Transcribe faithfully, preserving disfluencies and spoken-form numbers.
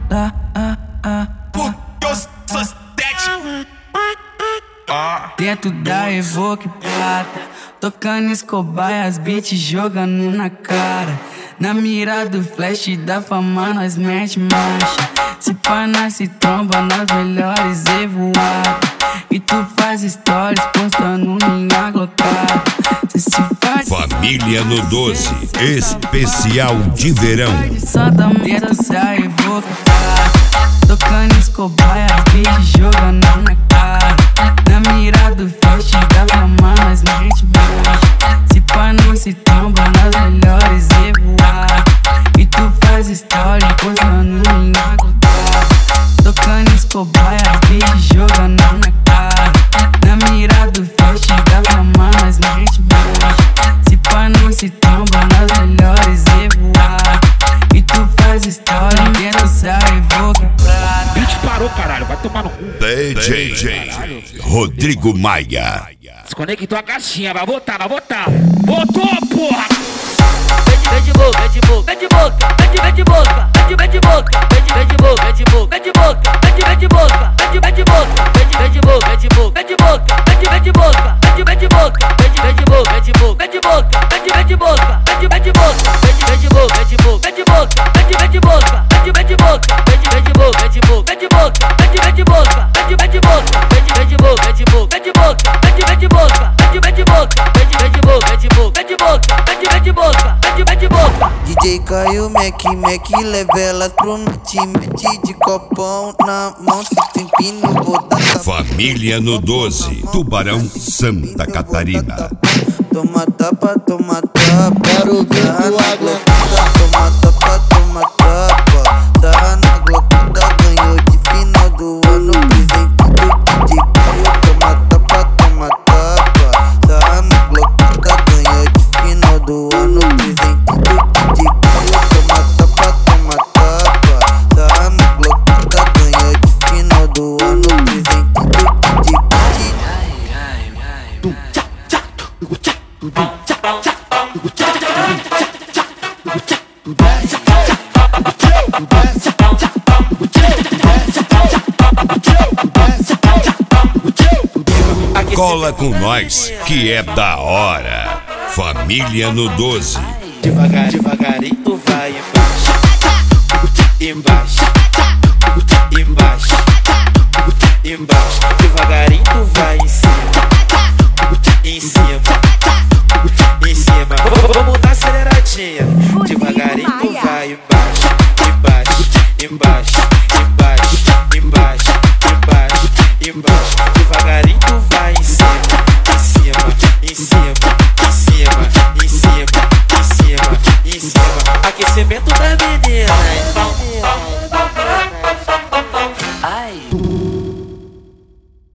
lá, ah, ah. Porque eu sou sete. Ah. Dentro da Evoque Prata, tocando Escobar e as beats jogando na cara. Na mira do flash da fama nós mete marcha. Se pá nós se tromba nas melhores evoadas. E tu faz stories postando minha glocada. Cê se faz Família no doze, especial de verão. só da dentro da Evoque Prata, tocando Escobar e as beats jogando na cara. Na mira do flash da fama nós mete marcha. Se pá nós se tromba nas melhores evoadas. E tu faz story postando minha glocada. Tocando Escobar e as beats jogando na cara. Na mira do flash da fama nós mete marcha. Se pá nós se tromba nas melhores evoadas. E tu faz story dentro da Evoque Prata. Beat parou, caralho, vai tomar no cu. D J Rodrigo Maia. Desconectou a caixinha, vai voltar, vai voltar. Voltou, porra! Vem de boca, vem de boca, vem de boca, vem de vem de boca, vem de vem de boca, vem de vem de boca, vem de boca, vem de boca, vem de vem de boca, vem de vem de boca, vem de vem de boca, vem de boca, vem de boca, vem de vem de boca, vem de vem de boca, vem de vem de boca, vem de boca, vem de boca, vem de vem de boca, vem de vem de boca, vem de vem de boca, vem de boca, vem de boca, vem de vem de boca, vem de vem de boca, vem de vem de boca, vem de boca, vem de boca, vem de vem de boca, vem de vem de boca, vem de vem de boca, vem de boca, vem de boca, vem de vem de boca, vem de vem de boca, vem de vem de boca, vem de boca, vem de boca, vem de vem de boca, vem de vem de boca. D J Caio, Mac, Mac, leva elas pro noite, mete de copão na mão, se tem pino, vou dar tapa. Família no doze, Tubarão, Santa Catarina. Toma tapa, toma tapa, quero ver tua glocada. Toma tapa, toma tapa, sarra na glocada, ganhou de final do ano, presente do D J Caio. Toma tapa, toma tapa, sarra na glocada, ganhou de final do ano, presente do D J Caio. Toma tapa, toma tapa, sarra na glocada, ganhou de final do ano, presente do D J Caio. Cola com nós, que é da hora. Família no doze. Devagar, devagarinho tu vai embaixo, embaixo, embaixo, embaixo. Devagarinho tu vai em cima, em cima, em cima. Vamos dar aceleradinha. Devagarinho tu vai embaixo, embaixo, embaixo, embaixo, embaixo, embaixo, embaixo.